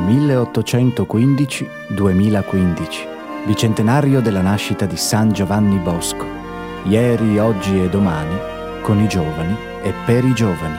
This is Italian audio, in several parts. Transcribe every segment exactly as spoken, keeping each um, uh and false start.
milleottocentoquindici duemilaquindici, bicentenario della nascita di San Giovanni Bosco, ieri, oggi e domani, con i giovani e per i giovani.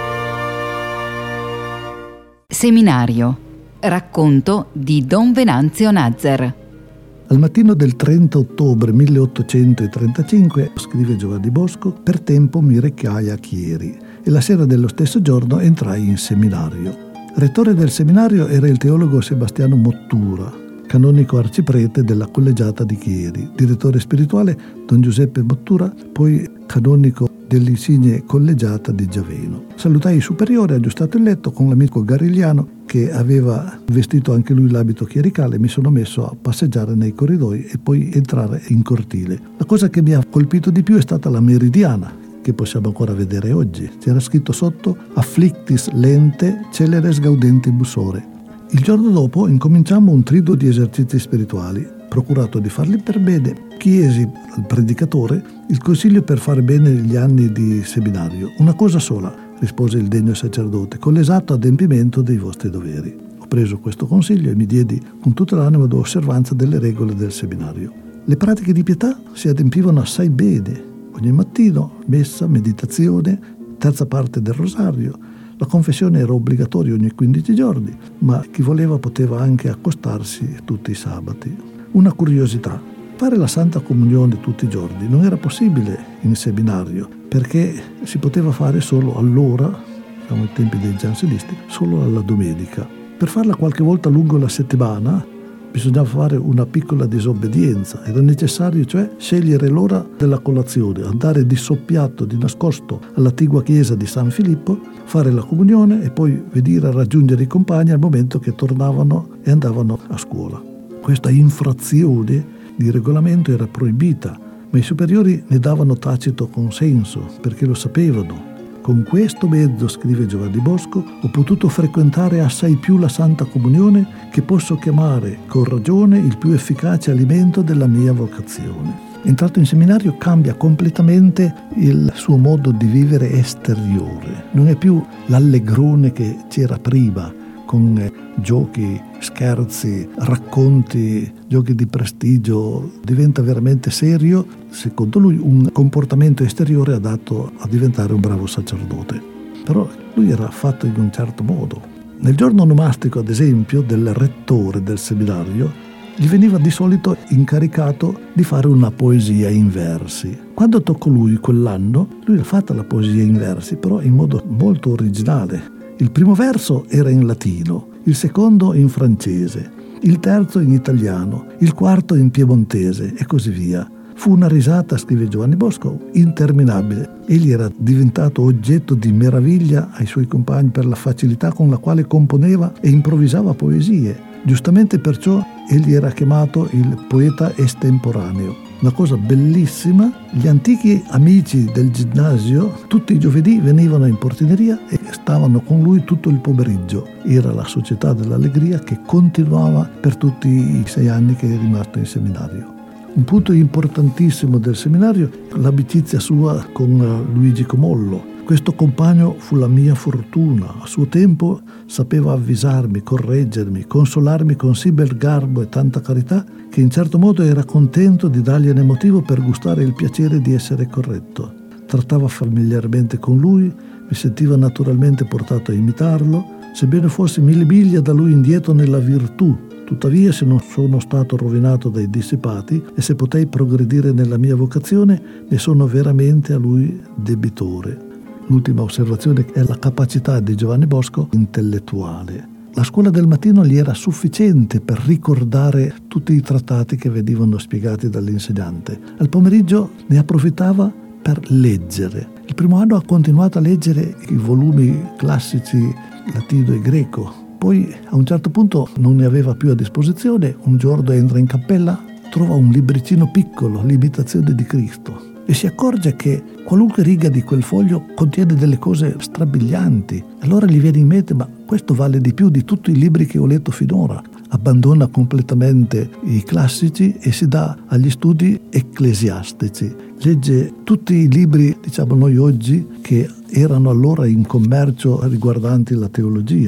Seminario. Racconto di Don Venanzio Nazar. Al mattino del trenta ottobre milleottocentotrentacinque, scrive Giovanni Bosco, per tempo mi recai a Chieri e la sera dello stesso giorno entrai in seminario. Rettore del seminario era il teologo Sebastiano Mottura, canonico arciprete della collegiata di Chieri, direttore spirituale Don Giuseppe Mottura, poi canonico dell'insigne collegiata di Giaveno. Salutai il superiore, aggiustato il letto, con l'amico Garigliano, che aveva vestito anche lui l'abito chiericale. Mi sono messo a passeggiare nei corridoi e poi entrare in cortile. La cosa che mi ha colpito di più è stata la meridiana, che possiamo ancora vedere oggi. C'era scritto sotto afflictis lente celeres gaudentibus ore. Il giorno dopo incominciamo un triduo di esercizi spirituali. Procurato di farli per bene, chiesi al predicatore il consiglio per fare bene gli anni di seminario. Una cosa sola, rispose il degno sacerdote, con l'esatto adempimento dei vostri doveri. Ho preso questo consiglio e mi diedi con tutta l'anima d'osservanza delle regole del seminario. Le pratiche di pietà si adempivano assai bene. Ogni mattino, messa, meditazione, terza parte del rosario. La confessione era obbligatoria ogni quindici giorni, ma chi voleva poteva anche accostarsi tutti i sabati. Una curiosità: fare la Santa Comunione tutti i giorni non era possibile in seminario, perché si poteva fare solo all'ora, siamo ai tempi dei giansenisti, solo alla domenica. Per farla qualche volta lungo la settimana bisognava fare una piccola disobbedienza. Era necessario, cioè, scegliere l'ora della colazione, andare di soppiatto, di nascosto all'attigua chiesa di San Filippo, fare la comunione e poi venire a raggiungere i compagni al momento che tornavano e andavano a scuola. Questa infrazione di regolamento era proibita, ma i superiori ne davano tacito consenso, perché lo sapevano. Con questo mezzo, scrive Giovanni Bosco, ho potuto frequentare assai più la Santa Comunione, che posso chiamare con ragione il più efficace alimento della mia vocazione. Entrato in seminario cambia completamente il suo modo di vivere esteriore. Non è più l'allegrone che c'era prima, con giochi, scherzi, racconti, giochi di prestigio. Diventa veramente serio, secondo lui, un comportamento esteriore adatto a diventare un bravo sacerdote. Però lui era fatto in un certo modo. Nel giorno onomastico, ad esempio, del rettore del seminario, gli veniva di solito incaricato di fare una poesia in versi. Quando toccò lui quell'anno, lui ha fatto la poesia in versi, però in modo molto originale. Il primo verso era in latino, il secondo in francese, il terzo in italiano, il quarto in piemontese e così via. Fu una risata, scrive Giovanni Bosco, interminabile. Egli era diventato oggetto di meraviglia ai suoi compagni per la facilità con la quale componeva e improvvisava poesie. Giustamente perciò egli era chiamato il poeta estemporaneo. Una cosa bellissima: gli antichi amici del ginnasio tutti i giovedì venivano in portineria e stavano con lui tutto il pomeriggio. Era la Società dell'Allegria che continuava per tutti i sei anni che è rimasto in seminario. Un punto importantissimo del seminario, l'amicizia sua con Luigi Comollo. Questo compagno fu la mia fortuna. A suo tempo sapeva avvisarmi, correggermi, consolarmi con sì bel garbo e tanta carità che in certo modo era contento di dargliene motivo per gustare il piacere di essere corretto. Trattava familiarmente con lui, mi sentiva naturalmente portato a imitarlo, sebbene fossi mille miglia da lui indietro nella virtù. Tuttavia, se non sono stato rovinato dai dissipati e se potei progredire nella mia vocazione, ne sono veramente a lui debitore. L'ultima osservazione è la capacità di Giovanni Bosco intellettuale. La scuola del mattino gli era sufficiente per ricordare tutti i trattati che venivano spiegati dall'insegnante. Al pomeriggio ne approfittava per leggere. Il primo anno ha continuato a leggere i volumi classici latino e greco. Poi a un certo punto non ne aveva più a disposizione. Un giorno entra in cappella, trova un libricino piccolo, l'imitazione di Cristo, e si accorge che qualunque riga di quel foglio contiene delle cose strabilianti. Allora gli viene in mente: ma questo vale di più di tutti i libri che ho letto finora. Abbandona completamente i classici e si dà agli studi ecclesiastici. Legge tutti i libri, diciamo noi oggi, che erano allora in commercio riguardanti la teologia.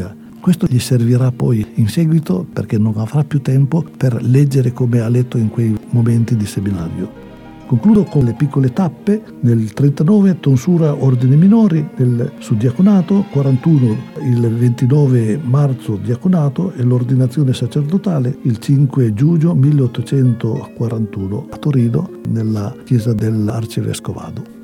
Questo gli servirà poi in seguito perché non avrà più tempo per leggere come ha letto in quei momenti di seminario. Concludo con le piccole tappe. Nel trentanove tonsura ordini minori nel suddiaconato, quarantuno il ventinove marzo diaconato e l'ordinazione sacerdotale il cinque giugno milleottocentoquarantuno a Torino nella chiesa dell'Arcivescovado.